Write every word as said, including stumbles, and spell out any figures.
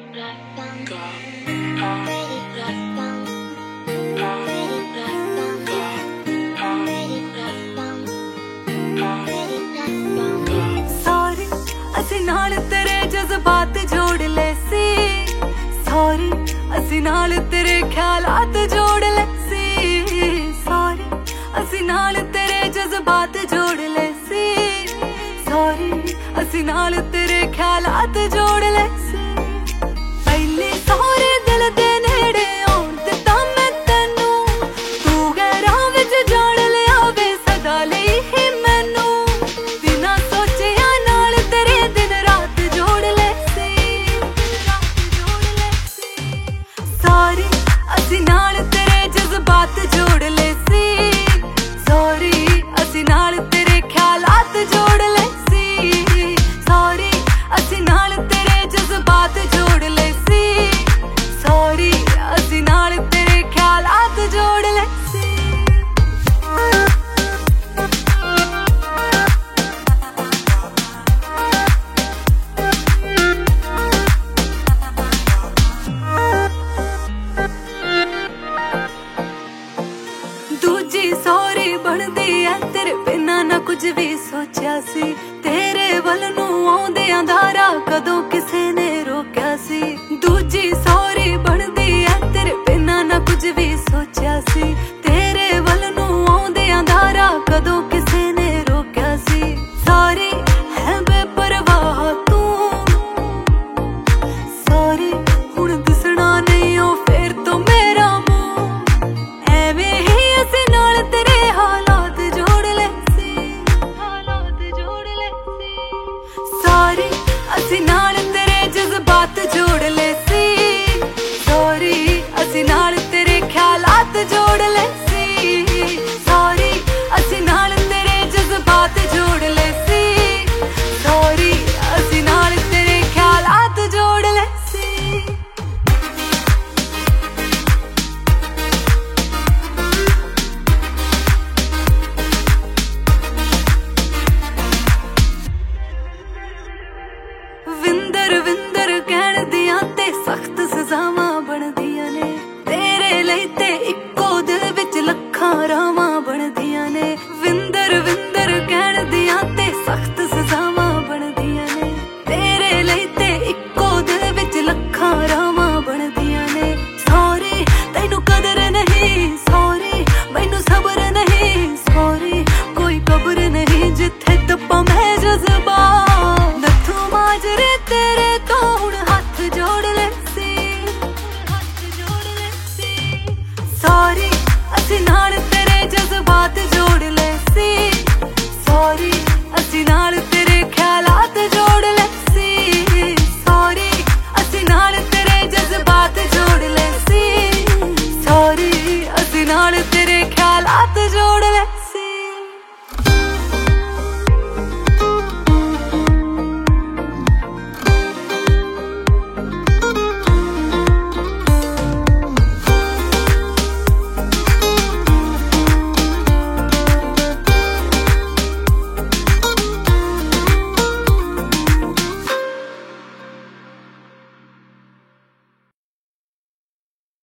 sorry ਅਸੀਂ ਨਾਲ ਤੇਰੇ ਜਜ਼ਬਾਤ ਜੋੜ ਲੈ ਸੀ ਸੌਰੀ ਅਸੀਂ ਨਾਲ ਤੇਰੇ ਖਿਆਲਾਤ ਜੋੜ ਲੈ ਸੀ ਸੌਰੀ ਅਸੀਂ ਨਾਲ ਤੇਰੇ ਜਜ਼ਬਾਤ ਜੋੜ ਲੈ ਸੀ ਸੌਰੀ ਅਸੀਂ ਨਾਲ ਤੇਰੇ ਖਿਆਲਾਤ ਜੋੜ ਲੈ ਸੀ ਪਹਿਲੇ ਸਾਰੇ ਦਿਲ ਦੇ ਨੇੜੇ ਆਉਣ ਦਿੱਤਾ ਮੈਂ ਤੈਨੂੰ ਤੂੰ ਗਹਿਰਾਂ ਵਿੱਚ ਜਾਣ ਲਿਆ ਵੇ ਸਦਾ ਲਈ ਹੀ ਮੈਨੂੰ ਬਿਨਾਂ ਸੋਚਿਆ ਨਾਲ ਤੇਰੇ ਦਿਨ ਰਾਤ ਜੋੜ ਲੈ ਸੀ ਰਾਤ ਜੋੜ ਲੈ ਸੀ ਸੌਰੀ ਅਸੀਂ ਨਾਲ ਤੇਰੇ ਜਜ਼ਬਾਤ ਜੋੜ ਲੈ ਸੀ ਸੌਰੀ ਅਸੀਂ ਨਾਲ ਤੇਰੇ ਖਿਆਲਾਤ ਜੋੜ ਲੈ ਸੀ ਸੌਰੀ ਅਸੀਂ ਨਾਲ ਤੇਰੇ ਜਜ਼ਬਾਤ ਜੋੜ ਲੈ ਸੀ ਸੌਰੀ ਅਸੀਂ ਨਾਲ ਤੇਰੇ ਖਿਆਲਾਤ ਜੋੜ ਲੈ ਸੀ ਦੂਜੀ ਸੌਰੀ ਬਣਦੀ ਐ ਤੇਰੇ ਬਿਨਾਂ ਨਾ ਕੁਝ ਵੀ ਸੋਚਿਆ ਸੀ ਤੇਰੇ ਵੱਲ ਨੂੰ ਆਉਂਦਿਆਂ ਦਾ ਰਾਹ ਕਦੋਂ ਕਿਸੇ ਨੇ ਰੋਕਿਆ ਸੀ ਦੂਜੀ ਸੌਰੀ ਬਣਦੀ ਐ ਤੇਰੇ ਬਿਨਾਂ ਨਾ ਕੁਝ ਵੀ ਸੋਚਿਆ ਸੀ ਤੇਰੇ ਵੱਲ ਨੂੰ ਆਉਂਦਿਆਂ ਦਾ ਰਾਹ ਕਦੋਂ ਕਿਸੇ ਨੇ ਰੋਕਿਆ ਸੀ ਸੌਰੀ ਹੈ ਬੇਪਰਵਾਹ ਤੂੰ ਸੌਰੀ ਹੁਣ ਦਿਸਣਾ ਨਹੀਂ ਉਹ ਫੇਰ ਤੋਂ ਮੇਰਾ ਮੂੰਹ ਐਵੇਂ ਹੀ ਅਸੀਂ ਨਾਲ ਤੇਰੇ ਹਾਲਾਤ ਜੋੜ ਲੈ ਸੀ ਹਾਲਾਤ ਜੋੜ ਲੈ ਸੀ ਸੌਰੀ ਅਸੀਂ ਨਾਲ ਤੇਰੇ ਜਜ਼ਬਾਤ ਜੋੜ ਲੈ ਸੀ ਸੌਰੀ ਅਸੀਂ ਨਾਲ ਤੇਰੇ ਖਿਆਲਾਤ ਜੋੜ ਲੈ ਸੀ ਸੌਰੀ ਅਸੀਂ ਨਾਲ ਤੇਰੇ ਜਜ਼ਬਾਤ ਜੋੜ ਲੈ ਸੀ ਸੌਰੀ ਅਸੀਂ ਨਾਲ ਤੇਰੇ ਖਿਆਲਾਤ ਜੋੜ ਲੈ ਸੀ ਵਿੰਦਰ ਵਿੰਦਰ ਕਹਿਣ ਦੀਆਂ ਤੇ ਸਖਤ ਸਜ਼ਾਵਾਂ ਬਣਦੀਆਂ ਨੇ ਤੇਰੇ ਲਈ ਤੇ ਇੱਕੋ ਦਿਲ ਵਿੱਚ ਲੱਖਾਂ ਰਾਵਾਂ ਬਣਦੀਆਂ ਨੇ ਵਿੰਦਰ ਵਿੰਦਰ ਕਹਿਣ ਦੀਆਂ ਤੇ ਸਖਤ ਸਜ਼ਾਵਾਂ ਬਣਦੀਆਂ ਨੇ ਤੇਰੇ ਲਈ ਤੇ ਇੱਕੋ ਦਿਲ ਵਿੱਚ ਲੱਖਾਂ ਰਾਵਾਂ ਬਣਦੀਆਂ ਨੇ ਸੌਰੀ ਤੈਨੂੰ ਕਦਰ ਨਹੀਂ ਸੌਰੀ ਮੈਨੂੰ ਸਬਰ ਨਹੀਂ ਸੌਰੀ ਕੋਈ ਕਬਰ ਨਹੀਂ ਜਿੱਥੇ ਦੱਬਾਂ ਮੈਂ ਜਜ਼ਬਾ ਨੱਥੂ ਮਾਜਰੇ ਤੇਰੇ ਤੋਂ ਹੁਣ ਹੱਥ ਜੋੜ ਲੈ ਸੀ ਹੱਥ ਜੋੜ ਲੈ ਸੀ ਸੌਰੀ ਅਸੀਂ ਨਾਲ ਤੇਰੇ ਜਜ਼ਬਾਤ ਜੋੜ ਲੈ ਸੀ ਸੌਰੀ ਅਸੀਂ ਨਾਲ ਤੇਰੇ ਖਿਆਲਾਤ ਜੋੜ ਲੈ ਸੀ ਸੌਰੀ ਅਸੀਂ ਨਾਲ ਤੇਰੇ ਜਜ਼ਬਾਤ ਜੋੜ ਲੈ ਸੀ ਸੌਰੀ ਅਸੀਂ ਨਾਲ ਤੇਰੇ ਖਿਆਲਾਤ ਜੋੜ ਲੈ